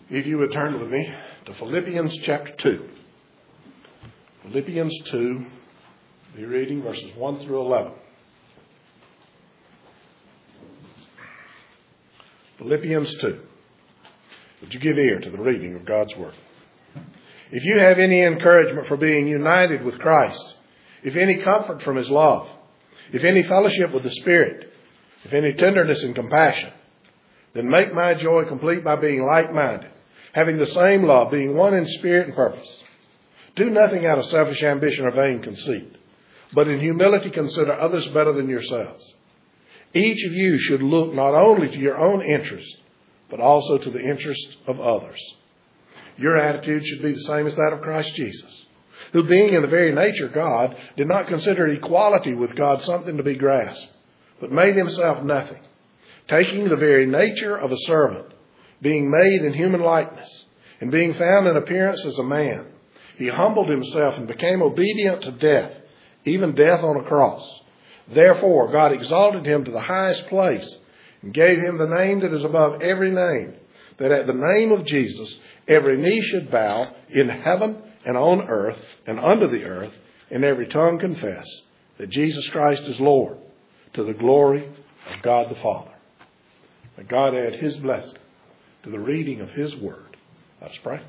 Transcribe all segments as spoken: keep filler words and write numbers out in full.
If you would turn with me to Philippians chapter two. Philippians two, be reading verses one through eleven. Philippians two. Would you give ear to the reading of God's Word? If you have any encouragement for being united with Christ, if any comfort from His love, if any fellowship with the Spirit, if any tenderness and compassion, then make my joy complete by being like-minded, having the same love, being one in spirit and purpose. Do nothing out of selfish ambition or vain conceit, but in humility consider others better than yourselves. Each of you should look not only to your own interest, but also to the interest of others. Your attitude should be the same as that of Christ Jesus, who being in the very nature God, did not consider equality with God something to be grasped, but made himself nothing, taking the very nature of a servant, being made in human likeness, and being found in appearance as a man. He humbled himself and became obedient to death, even death on a cross. Therefore, God exalted him to the highest place and gave him the name that is above every name, that at the name of Jesus every knee should bow in heaven and on earth and under the earth, and every tongue confess that Jesus Christ is Lord, to the glory of God the Father. May God add His blessing to the reading of His Word. Let us pray.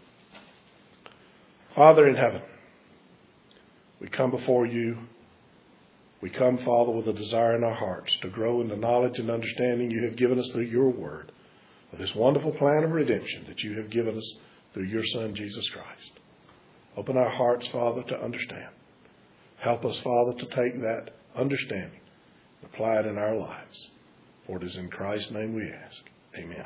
Father in heaven, we come before You. We come, Father, with a desire in our hearts to grow in the knowledge and understanding You have given us through Your Word, of this wonderful plan of redemption that You have given us through Your Son, Jesus Christ. Open our hearts, Father, to understand. Help us, Father, to take that understanding and apply it in our lives. For it is in Christ's name we ask. Amen.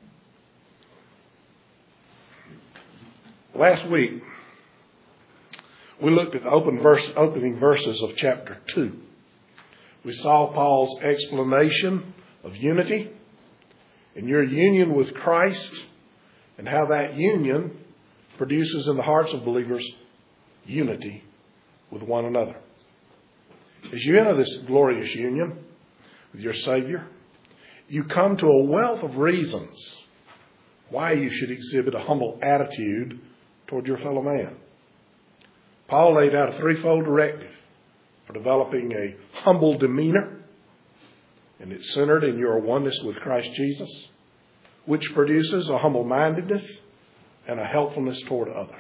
Last week, we looked at the open verse, opening verses of chapter two. We saw Paul's explanation of unity and your union with Christ, and how that union produces in the hearts of believers unity with one another. As you enter this glorious union with your Savior, you come to a wealth of reasons why you should exhibit a humble attitude toward your fellow man. Paul laid out a threefold directive for developing a humble demeanor, and it's centered in your oneness with Christ Jesus, which produces a humble-mindedness and a helpfulness toward others.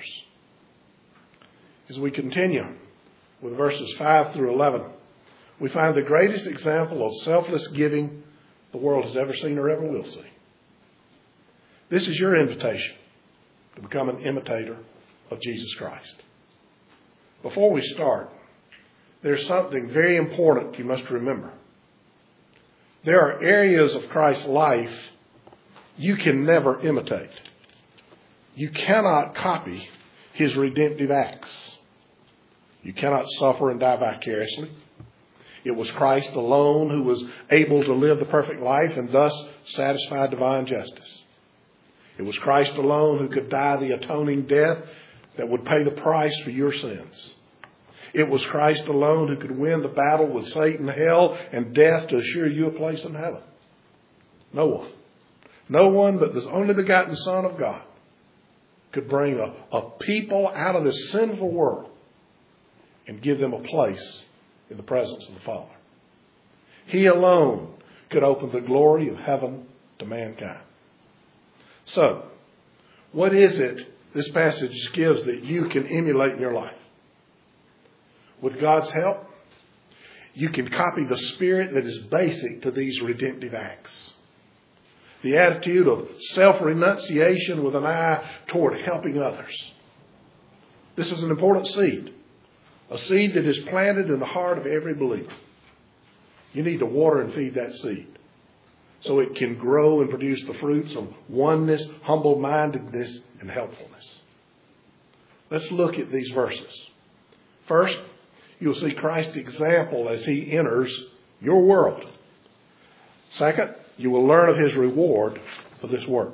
As we continue with verses five through eleven, we find the greatest example of selfless giving the world has ever seen or ever will see. This is your invitation to become an imitator of Jesus Christ. Before we start, there's something very important you must remember. There are areas of Christ's life you can never imitate. You cannot copy His redemptive acts. You cannot suffer and die vicariously. It was Christ alone who was able to live the perfect life and thus satisfy divine justice. It was Christ alone who could die the atoning death that would pay the price for your sins. It was Christ alone who could win the battle with Satan, hell, and death to assure you a place in heaven. No one. No one but the only begotten Son of God could bring a, a people out of this sinful world and give them a place in the presence of the Father. He alone could open the glory of heaven to mankind. So, what is it this passage gives that you can emulate in your life? With God's help, you can copy the spirit that is basic to these redemptive acts. The attitude of self-renunciation with an eye toward helping others. This is an important seed. A seed that is planted in the heart of every believer. You need to water and feed that seed so it can grow and produce the fruits of oneness, humble-mindedness, and helpfulness. Let's look at these verses. First, you'll see Christ's example as He enters your world. Second, you will learn of His reward for this work.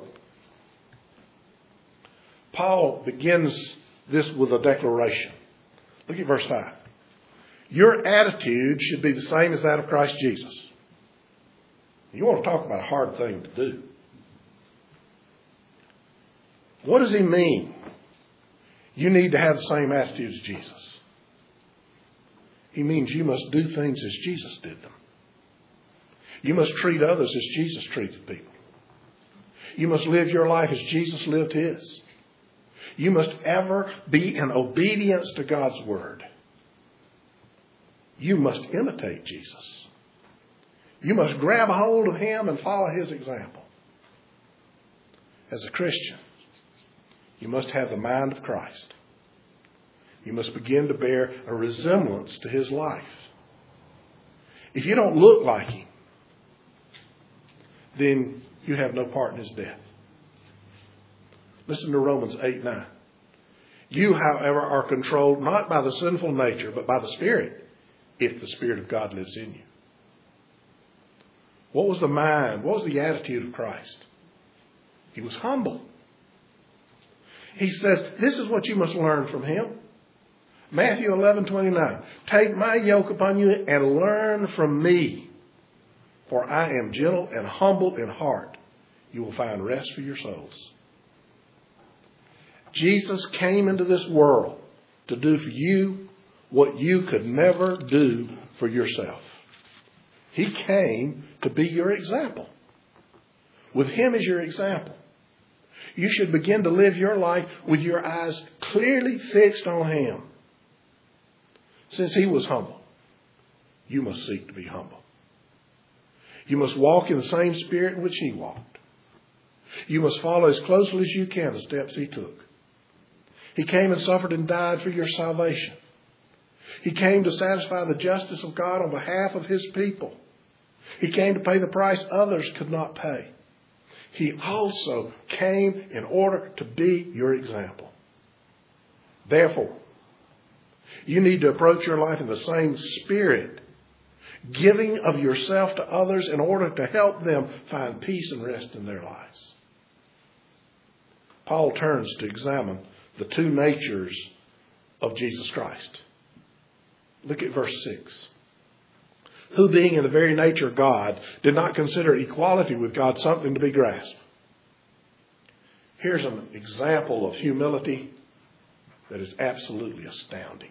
Paul begins this with a declaration. Look at verse five. Your attitude should be the same as that of Christ Jesus. You want to talk about a hard thing to do. What does he mean? You need to have the same attitude as Jesus. He means you must do things as Jesus did them. You must treat others as Jesus treated people. You must live your life as Jesus lived his. You must ever be in obedience to God's word. You must imitate Jesus. You must grab a hold of him and follow his example. As a Christian, you must have the mind of Christ. You must begin to bear a resemblance to his life. If you don't look like him, then you have no part in his death. Listen to Romans eight nine. You, however, are controlled not by the sinful nature, but by the Spirit, if the Spirit of God lives in you. What was the mind? What was the attitude of Christ? He was humble. He says, this is what you must learn from him. Matthew eleven twenty-nine. Take my yoke upon you and learn from me, for I am gentle and humble in heart. You will find rest for your souls. Jesus came into this world to do for you what you could never do for yourself. He came to be your example. With him as your example, you should begin to live your life with your eyes clearly fixed on him. Since he was humble, you must seek to be humble. You must walk in the same spirit in which he walked. You must follow as closely as you can the steps he took. He came and suffered and died for your salvation. He came to satisfy the justice of God on behalf of his people. He came to pay the price others could not pay. He also came in order to be your example. Therefore, you need to approach your life in the same spirit, giving of yourself to others in order to help them find peace and rest in their lives. Paul turns to examine the two natures of Jesus Christ. Look at verse six. Who, being in the very nature of God, did not consider equality with God something to be grasped. Here's an example of humility that is absolutely astounding.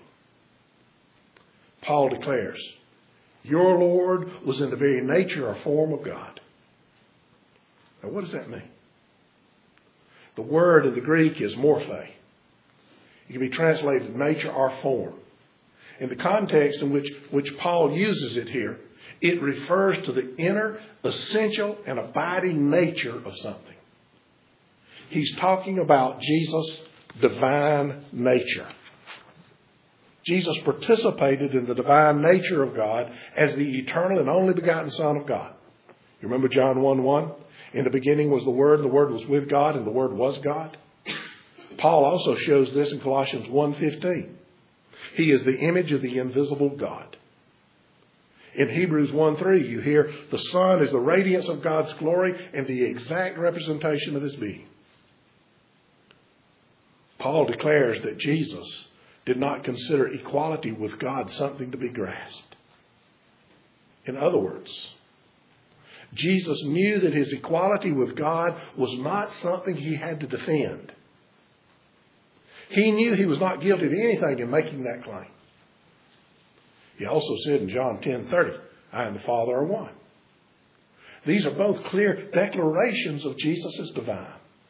Paul declares, your Lord was in the very nature or form of God. Now, what does that mean? The word in the Greek is morphe. It can be translated nature or form. In the context in which, which Paul uses it here, it refers to the inner, essential, and abiding nature of something. He's talking about Jesus' divine nature. Jesus participated in the divine nature of God as the eternal and only begotten Son of God. You remember John one one? In the beginning was the Word, and the Word was with God, and the Word was God. Paul also shows this in Colossians one fifteen. He is the image of the invisible God. In Hebrews one three, you hear the Son is the radiance of God's glory and the exact representation of his being. Paul declares that Jesus did not consider equality with God something to be grasped. In other words, Jesus knew that his equality with God was not something he had to defend. He knew he was not guilty of anything in making that claim. He also said in John ten thirty, I and the Father are one. These are both clear declarations of Jesus as divine.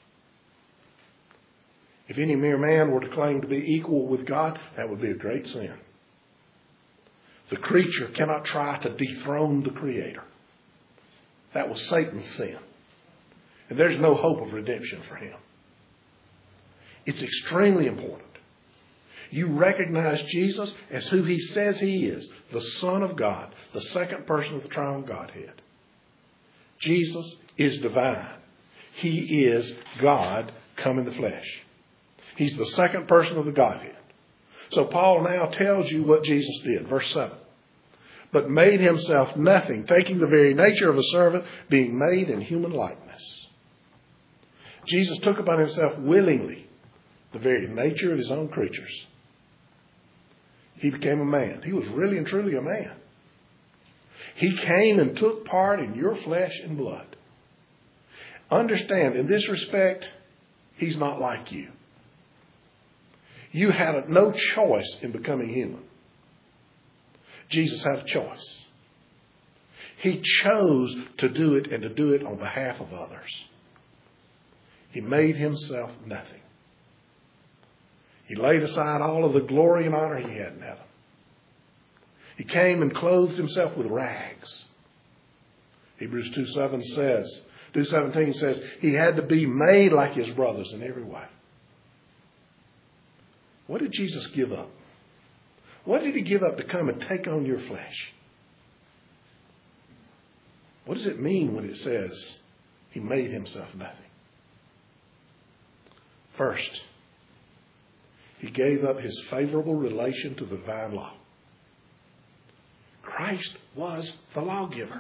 If any mere man were to claim to be equal with God, that would be a great sin. The creature cannot try to dethrone the Creator. That was Satan's sin. And there's no hope of redemption for him. It's extremely important. You recognize Jesus as who he says he is, the Son of God, the second person of the triune Godhead. Jesus is divine. He is God come in the flesh. He's the second person of the Godhead. So Paul now tells you what Jesus did. Verse seven. But made himself nothing, taking the very nature of a servant, being made in human likeness. Jesus took upon himself willingly the very nature of his own creatures. He became a man. He was really and truly a man. He came and took part in your flesh and blood. Understand, in this respect, He's not like you. You had no choice in becoming human. Jesus had a choice. He chose to do it and to do it on behalf of others. He made himself nothing. He laid aside all of the glory and honor he had in heaven. He came and clothed himself with rags. Hebrews two seven says, two seventeen says, he had to be made like his brothers in every way. What did Jesus give up? What did he give up to come and take on your flesh? What does it mean when it says he made himself nothing? First, he gave up his favorable relation to the divine law. Christ was the lawgiver.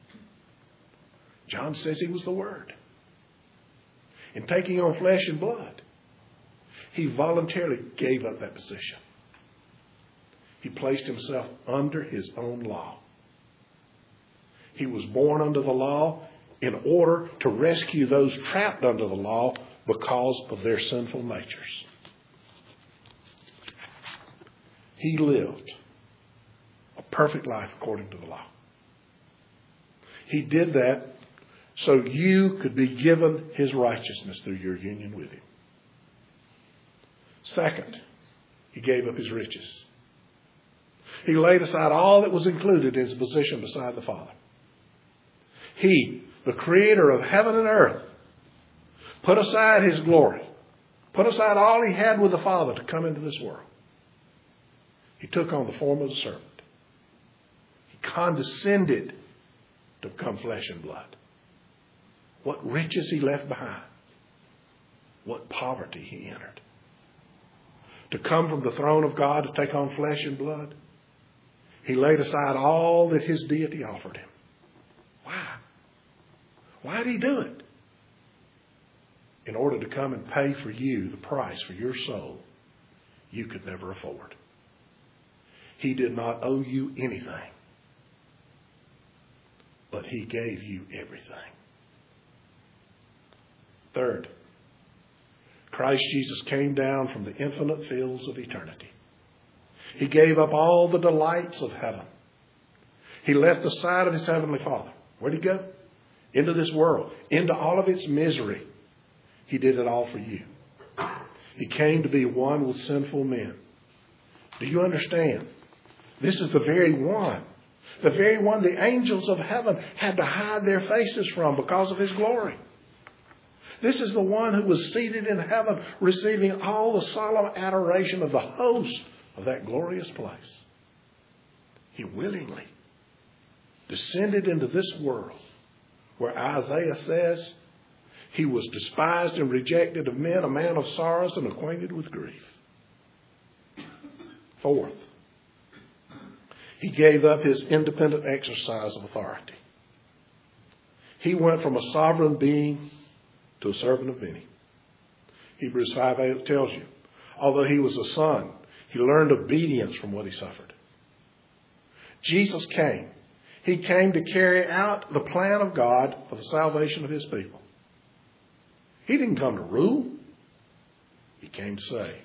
John says he was the Word. In taking on flesh and blood, he voluntarily gave up that position. He placed himself under his own law. He was born under the law in order to rescue those trapped under the law because of their sinful natures. He lived a perfect life according to the law. He did that so you could be given his righteousness through your union with him. Second, he gave up his riches. He laid aside all that was included in his position beside the Father. He, the creator of heaven and earth, put aside his glory, put aside all he had with the Father to come into this world. He took on the form of a servant. He condescended to become flesh and blood. What riches he left behind. What poverty he entered. To come from the throne of God to take on flesh and blood, he laid aside all that his deity offered him. Why? Why did he do it? In order to come and pay for you the price for your soul you could never afford. He did not owe you anything, but he gave you everything. Third, Christ Jesus came down from the infinite fields of eternity. He gave up all the delights of heaven. He left the side of his heavenly Father. Where'd he go? Into this world, into all of its misery. He did it all for you. He came to be one with sinful men. Do you understand? This is the very one, the very one the angels of heaven had to hide their faces from because of his glory. This is the one who was seated in heaven, receiving all the solemn adoration of the host of that glorious place. He willingly descended into this world where Isaiah says he was despised and rejected of men, a man of sorrows and acquainted with grief. Fourth, he gave up his independent exercise of authority. He went from a sovereign being to a servant of many. Hebrews five eight tells you, although he was a son, he learned obedience from what he suffered. Jesus came. He came to carry out the plan of God for the salvation of his people. He didn't come to rule. He came to save.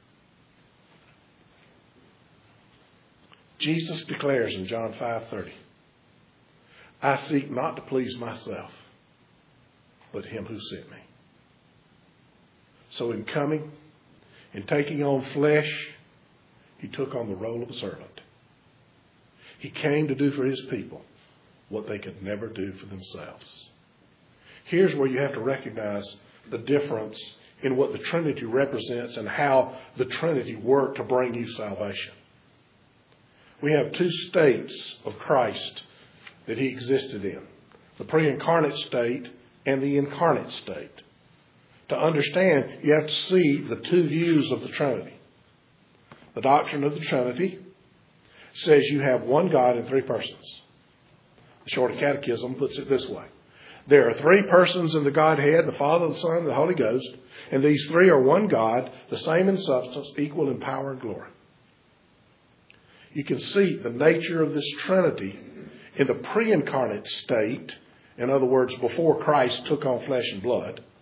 Jesus declares in John five thirty, I seek not to please myself, but him who sent me. So in coming, in taking on flesh, he took on the role of a servant. He came to do for his people what they could never do for themselves. Here's where you have to recognize the difference in what the Trinity represents and how the Trinity worked to bring you salvation. We have two states of Christ that he existed in. The pre-incarnate state and the incarnate state. To understand, you have to see the two views of the Trinity. The doctrine of the Trinity says you have one God in three persons. The Shorter Catechism puts it this way. There are three persons in the Godhead, the Father, the Son, and the Holy Ghost, and these three are one God, the same in substance, equal in power and glory. You can see the nature of this Trinity in the pre-incarnate state, in other words, before Christ took on flesh and blood,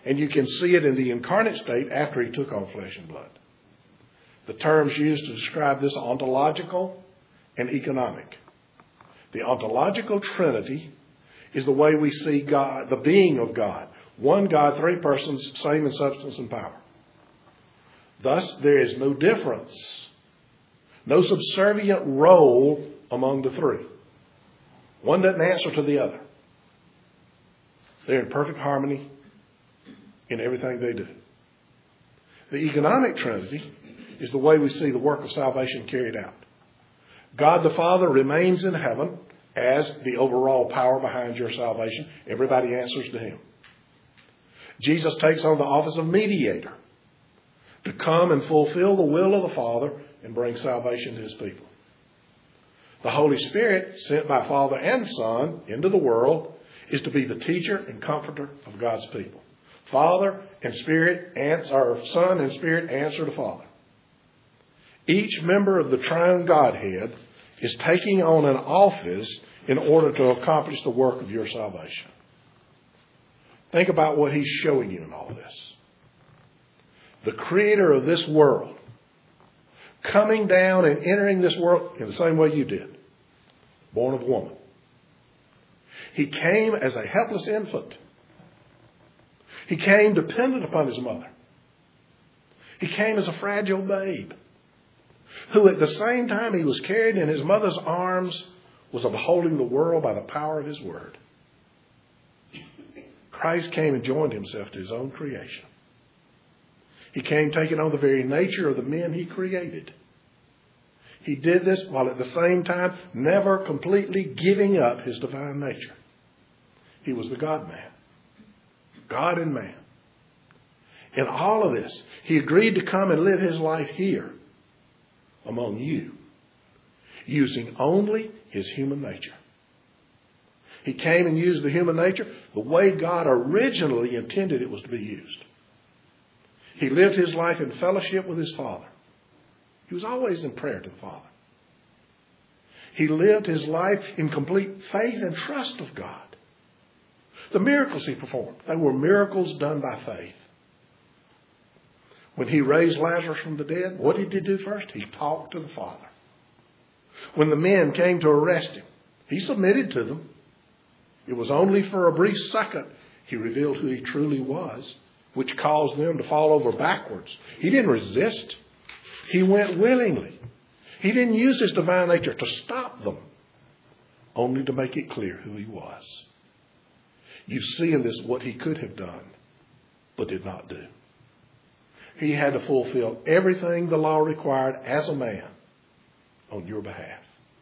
And you can see it in the incarnate state after he took on flesh and blood. The terms used to describe this are ontological and economic. The ontological Trinity is the way we see God, the being of God. One God, three persons, same in substance and power. Thus, there is no difference, no subservient role among the three. One doesn't answer to the other. They're in perfect harmony in everything they do. The economic Trinity is the way we see the work of salvation carried out. God the Father remains in heaven as the overall power behind your salvation. Everybody answers to him. Jesus takes on the office of mediator to come and fulfill the will of the Father and bring salvation to his people. The Holy Spirit, sent by Father and Son into the world, is to be the teacher and comforter of God's people. Father and Spirit, or Son and Spirit answer to Father. Each member of the triune Godhead is taking on an office in order to accomplish the work of your salvation. Think about what he's showing you in all this. The creator of this world, coming down and entering this world in the same way you did, born of a woman. He came as a helpless infant. He came dependent upon his mother. He came as a fragile babe, who at the same time he was carried in his mother's arms was upholding the world by the power of his word. Christ came and joined himself to his own creation. He came taking on the very nature of the men he created. He did this while at the same time never completely giving up his divine nature. He was the God-man. God and man. In all of this, he agreed to come and live his life here among you, using only his human nature. He came and used the human nature the way God originally intended it was to be used. He lived his life in fellowship with his Father. He was always in prayer to the Father. He lived his life in complete faith and trust of God. The miracles he performed, they were miracles done by faith. When he raised Lazarus from the dead, what did he do first? He talked to the Father. When the men came to arrest him, he submitted to them. It was only for a brief second he revealed who he truly was, which caused them to fall over backwards. He didn't resist. He went willingly. He didn't use his divine nature to stop them, only to make it clear who he was. You see in this what he could have done, but did not do. He had to fulfill everything the law required as a man on your behalf.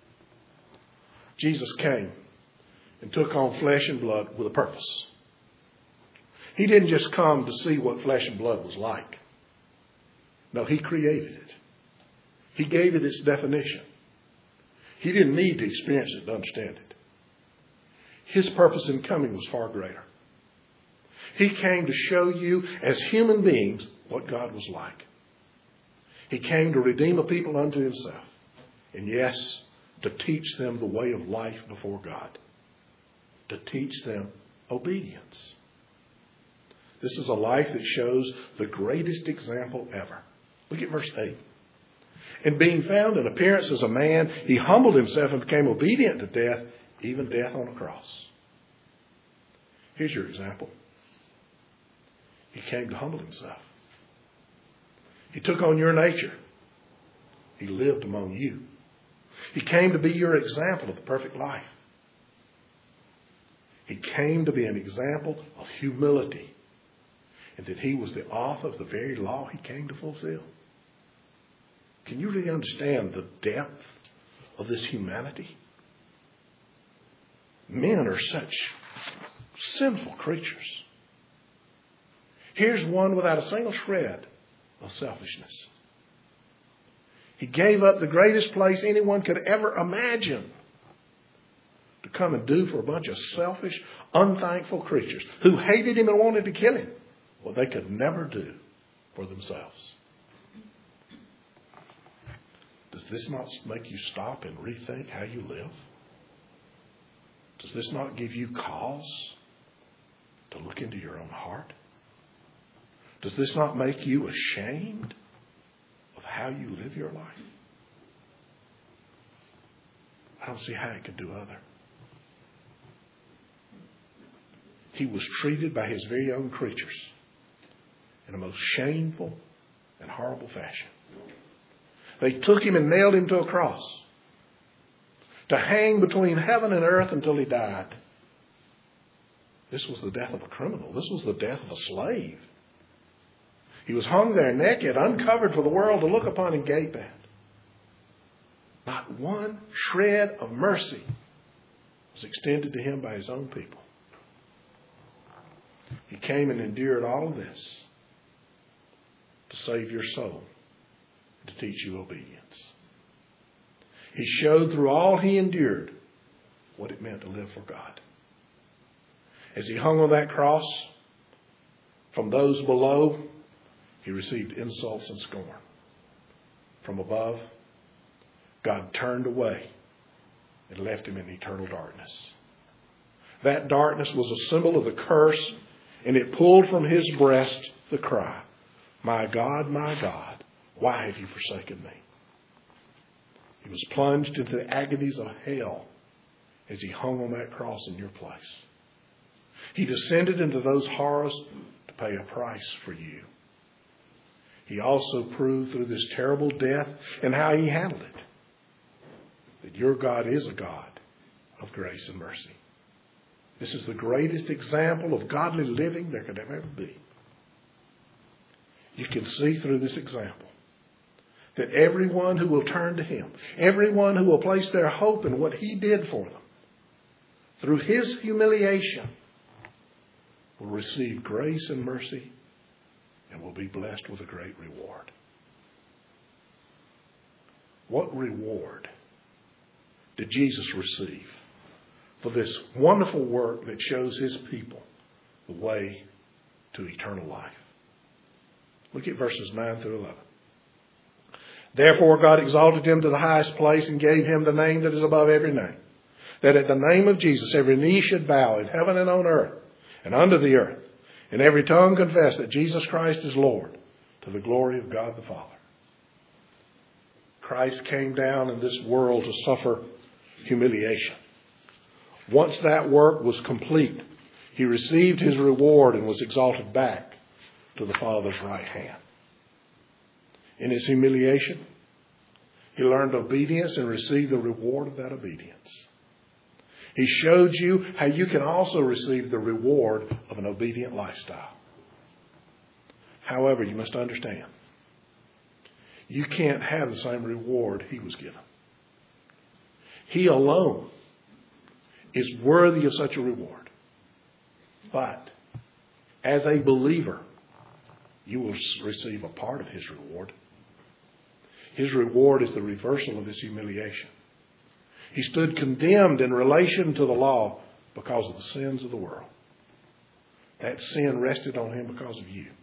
Jesus came and took on flesh and blood with a purpose. He didn't just come to see what flesh and blood was like. No, he created it. He gave it its definition. He didn't need to experience it to understand it. His purpose in coming was far greater. He came to show you as human beings what God was like. He came to redeem a people unto himself. And yes, to teach them the way of life before God. To teach them obedience. This is a life that shows the greatest example ever. Look at verse eight. And being found in appearance as a man, he humbled himself and became obedient to death, even death on a cross. Here's your example. He came to humble himself. He took on your nature. He lived among you. He came to be your example of the perfect life. He came to be an example of humility, and that he was the author of the very law he came to fulfill. Can you really understand the depth of this humanity? Men are such sinful creatures. Here's one without a single shred of selfishness. He gave up the greatest place anyone could ever imagine to come and do for a bunch of selfish, unthankful creatures who hated him and wanted to kill him what they could never do for themselves. Does this not make you stop and rethink how you live? Does this not give you cause to look into your own heart? Does this not make you ashamed of how you live your life? I don't see how it could do other. He was treated by his very own creatures in a most shameful and horrible fashion. They took him and nailed him to a cross to hang between heaven and earth until he died. This was the death of a criminal. This was the death of a slave. He was hung there naked, uncovered for the world to look upon and gape at. Not one shred of mercy was extended to him by his own people. He came and endured all of this to save your soul, to teach you obedience. He showed through all he endured what it meant to live for God. As he hung on that cross, from those below, he received insults and scorn. From above, God turned away and left him in eternal darkness. That darkness was a symbol of the curse, and it pulled from his breast the cry, "My God, my God, why have you forsaken me?" He was plunged into the agonies of hell as he hung on that cross in your place. He descended into those horrors to pay a price for you. He also proved through this terrible death and how he handled it that your God is a God of grace and mercy. This is the greatest example of godly living there could ever be. You can see through this example that everyone who will turn to him, everyone who will place their hope in what he did for them, through his humiliation, will receive grace and mercy and will be blessed with a great reward. What reward did Jesus receive for this wonderful work that shows his people the way to eternal life? Look at verses nine through eleven. Therefore God exalted him to the highest place and gave him the name that is above every name, that at the name of Jesus every knee should bow in heaven and on earth and under the earth, and every tongue confess that Jesus Christ is Lord, to the glory of God the Father. Christ came down in this world to suffer humiliation. Once that work was complete, he received his reward and was exalted back to the Father's right hand. In his humiliation, he learned obedience and received the reward of that obedience. He showed you how you can also receive the reward of an obedient lifestyle. However, you must understand, you can't have the same reward he was given. He alone is worthy of such a reward. But as a believer, you will receive a part of his reward. His reward is the reversal of his humiliation. He stood condemned in relation to the law because of the sins of the world. That sin rested on him because of you.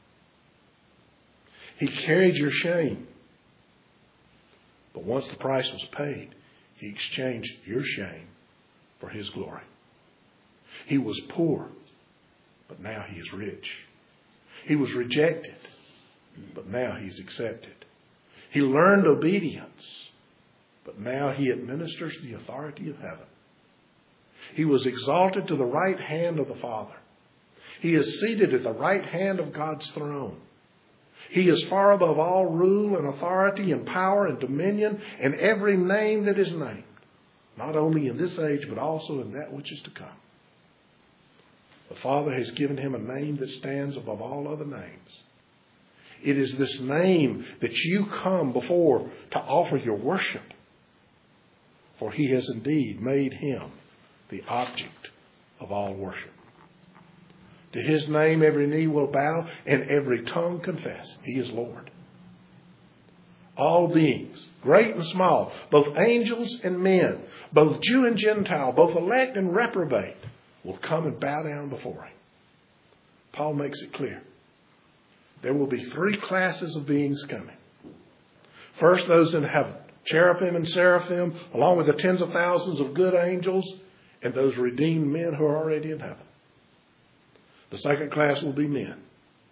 He carried your shame. But once the price was paid, he exchanged your shame for his glory. He was poor, but now he is rich. He was rejected, but now he is accepted. He learned obedience, but now he administers the authority of heaven. He was exalted to the right hand of the Father. He is seated at the right hand of God's throne. He is far above all rule and authority and power and dominion and every name that is named, not only in this age, but also in that which is to come. The Father has given him a name that stands above all other names. It is this name that you come before to offer your worship. For he has indeed made him the object of all worship. To his name every knee will bow and every tongue confess he is Lord. All beings, great and small, both angels and men, both Jew and Gentile, both elect and reprobate, will come and bow down before him. Paul makes it clear. There will be three classes of beings coming. First, those in heaven, cherubim and seraphim, along with the tens of thousands of good angels and those redeemed men who are already in heaven. The second class will be men.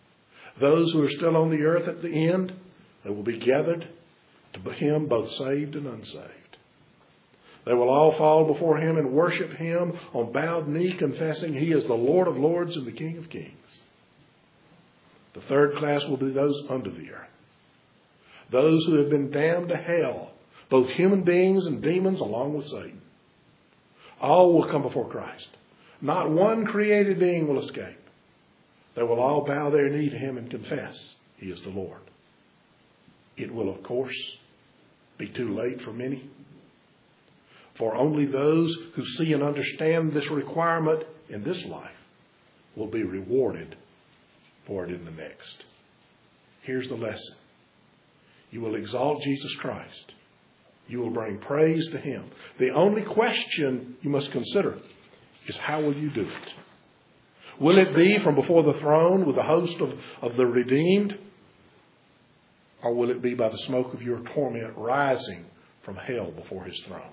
Those who are still on the earth at the end, they will be gathered to him, both saved and unsaved. They will all fall before him and worship him on bowed knee, confessing he is the Lord of lords and the King of kings. The third class will be those under the earth. Those who have been damned to hell, both human beings and demons along with Satan. All will come before Christ. Not one created being will escape. They will all bow their knee to him and confess he is the Lord. It will, of course, be too late for many. For only those who see and understand this requirement in this life will be rewarded for it in the next. Here's the lesson. You will exalt Jesus Christ. You will bring praise to him. The only question you must consider is, how will you do it? Will it be from before the throne with the host of, of the redeemed? Or will it be by the smoke of your torment rising from hell before his throne?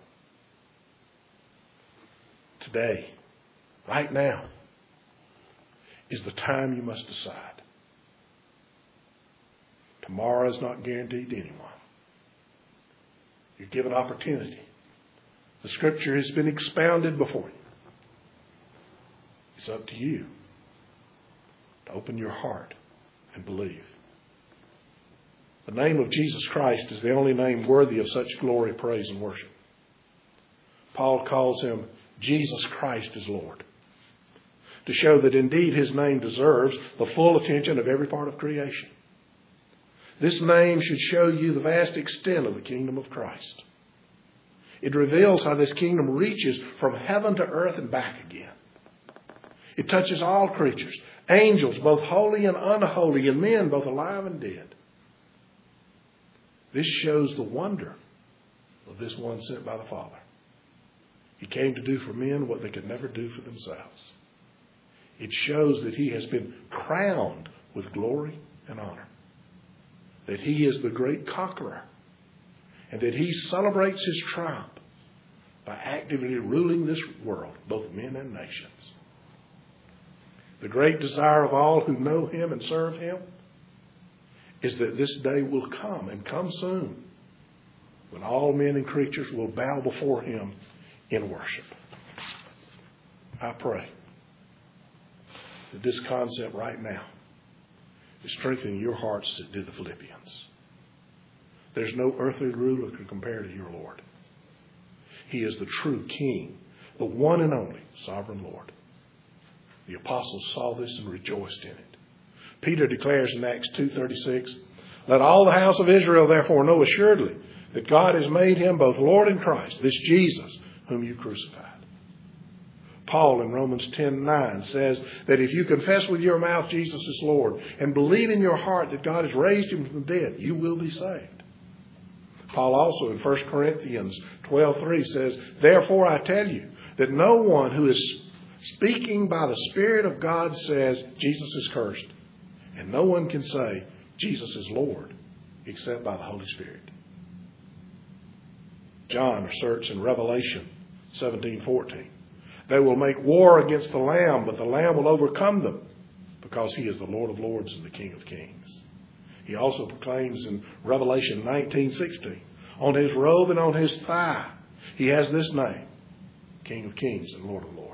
Today, right now, is the time you must decide. Tomorrow is not guaranteed to anyone. You're given opportunity. The Scripture has been expounded before you. It's up to you to open your heart and believe. The name of Jesus Christ is the only name worthy of such glory, praise, and worship. Paul calls him Jesus Christ is Lord, to show that indeed his name deserves the full attention of every part of creation. This name should show you the vast extent of the kingdom of Christ. It reveals how this kingdom reaches from heaven to earth and back again. It touches all creatures, angels, both holy and unholy, and men, both alive and dead. This shows the wonder of this one sent by the Father. He came to do for men what they could never do for themselves. It shows that he has been crowned with glory and honor. That he is the great conqueror. And that he celebrates his triumph by actively ruling this world, both men and nations. The great desire of all who know him and serve him is that this day will come, and come soon, when all men and creatures will bow before him in worship. I pray that this concept right now is strengthening your hearts as it did the Philippians. There's no earthly ruler who can compare to your Lord. He is the true King, the one and only sovereign Lord. The apostles saw this and rejoiced in it. Peter declares in Acts two thirty-six, "Let all the house of Israel therefore know assuredly that God has made him both Lord and Christ, this Jesus whom you crucified." Paul in Romans ten nine says that if you confess with your mouth Jesus is Lord and believe in your heart that God has raised him from the dead, you will be saved. Paul also in First Corinthians twelve three says, "Therefore I tell you that no one who is speaking by the Spirit of God says Jesus is cursed, and no one can say Jesus is Lord except by the Holy Spirit." John asserts in Revelation seventeen fourteen, "They will make war against the Lamb, but the Lamb will overcome them, because he is the Lord of lords and the King of kings." He also proclaims in Revelation nineteen sixteen, on his robe and on his thigh, he has this name, King of kings and Lord of lords.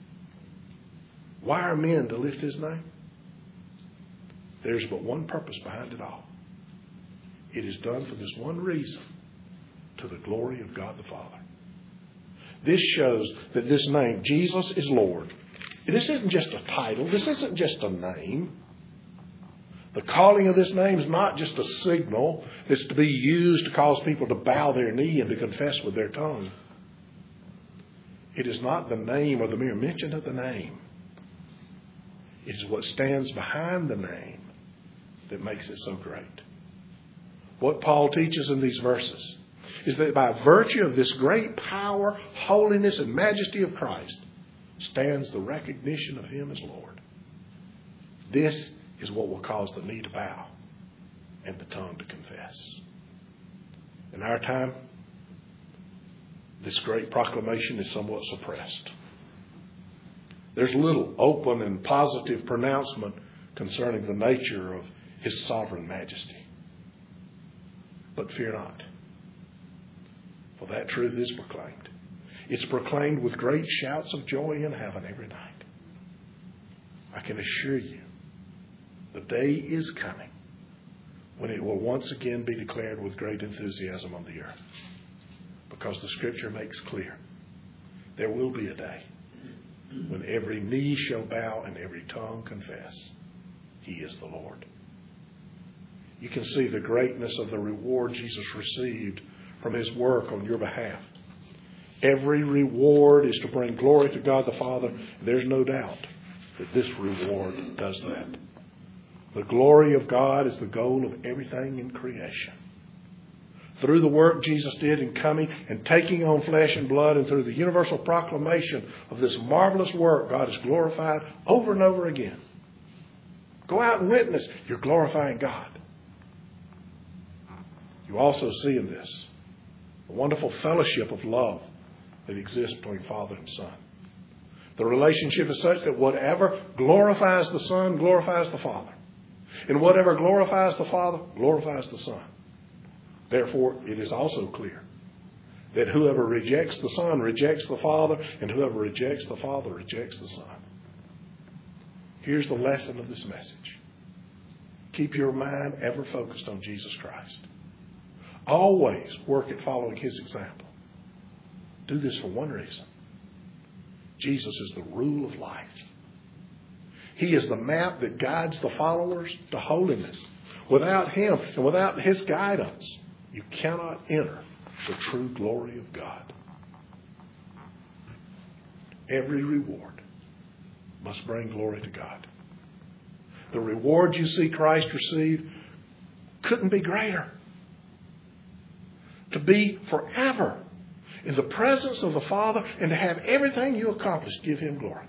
Why are men to lift his name? There's but one purpose behind it all. It is done for this one reason, to the glory of God the Father. This shows that this name, Jesus is Lord. This isn't just a title. This isn't just a name. The calling of this name is not just a signal that's to be used to cause people to bow their knee and to confess with their tongue. It is not the name or the mere mention of the name. It is what stands behind the name that makes it so great. What Paul teaches in these verses is that by virtue of this great power, holiness, and majesty of Christ stands the recognition of him as Lord. This is what will cause the knee to bow and the tongue to confess. In our time, this great proclamation is somewhat suppressed. There's little open and positive pronouncement concerning the nature of his sovereign majesty. But fear not, for that truth is proclaimed. It's proclaimed with great shouts of joy in heaven every night. I can assure you, the day is coming when it will once again be declared with great enthusiasm on the earth. Because the Scripture makes clear, there will be a day when every knee shall bow and every tongue confess He is the Lord. You can see the greatness of the reward Jesus received from His work on your behalf. Every reward is to bring glory to God the Father. There's no doubt that this reward does that. The glory of God is the goal of everything in creation. Through the work Jesus did in coming and taking on flesh and blood, and through the universal proclamation of this marvelous work, God is glorified over and over again. Go out and witness. You're glorifying God. You also see in this a wonderful fellowship of love that exists between Father and Son. The relationship is such that whatever glorifies the Son glorifies the Father. And whatever glorifies the Father glorifies the Son. Therefore, it is also clear that whoever rejects the Son rejects the Father, and whoever rejects the Father rejects the Son. Here's the lesson of this message. Keep your mind ever focused on Jesus Christ. Always work at following His example. Do this for one reason. Jesus is the rule of life. He is the map that guides the followers to holiness. Without Him and without His guidance, you cannot enter the true glory of God. Every reward must bring glory to God. The reward you see Christ receive couldn't be greater. To be forever in the presence of the Father and to have everything you accomplish give Him glory.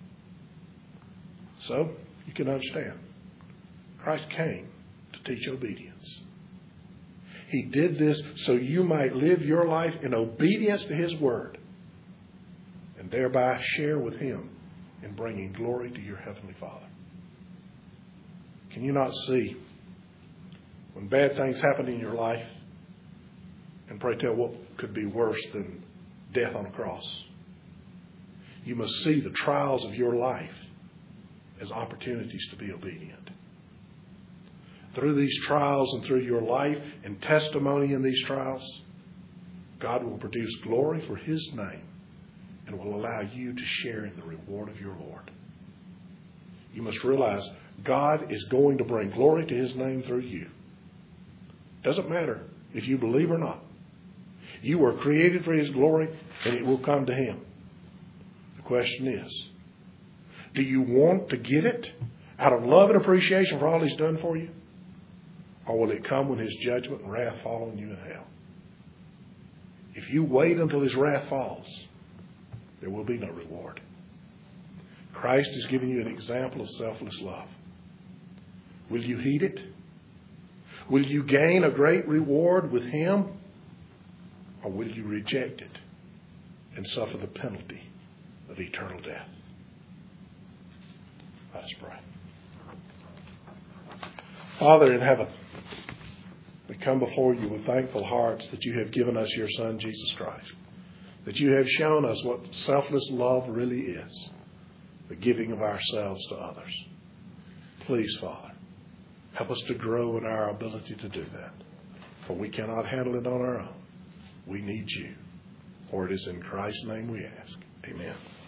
So, you can understand. Christ came to teach obedience. He did this so you might live your life in obedience to His Word and thereby share with Him in bringing glory to your Heavenly Father. Can you not see when bad things happen in your life, and pray tell what could be worse than death on a cross? You must see the trials of your life as opportunities to be obedient. Through these trials and through your life and testimony in these trials, God will produce glory for His name and will allow you to share in the reward of your Lord. You must realize God is going to bring glory to His name through you. Doesn't matter if you believe or not. You were created for His glory, and it will come to Him. The question is, do you want to get it out of love and appreciation for all He's done for you? Or will it come when His judgment and wrath fall on you in hell? If you wait until His wrath falls, there will be no reward. Christ is giving you an example of selfless love. Will you heed it? Will you gain a great reward with Him? Or will you reject it and suffer the penalty of eternal death? Let us pray. Father in heaven, we come before you with thankful hearts that you have given us your Son, Jesus Christ. That you have shown us what selfless love really is, the giving of ourselves to others. Please, Father, help us to grow in our ability to do that. For we cannot handle it on our own. We need you. For it is in Christ's name we ask. Amen.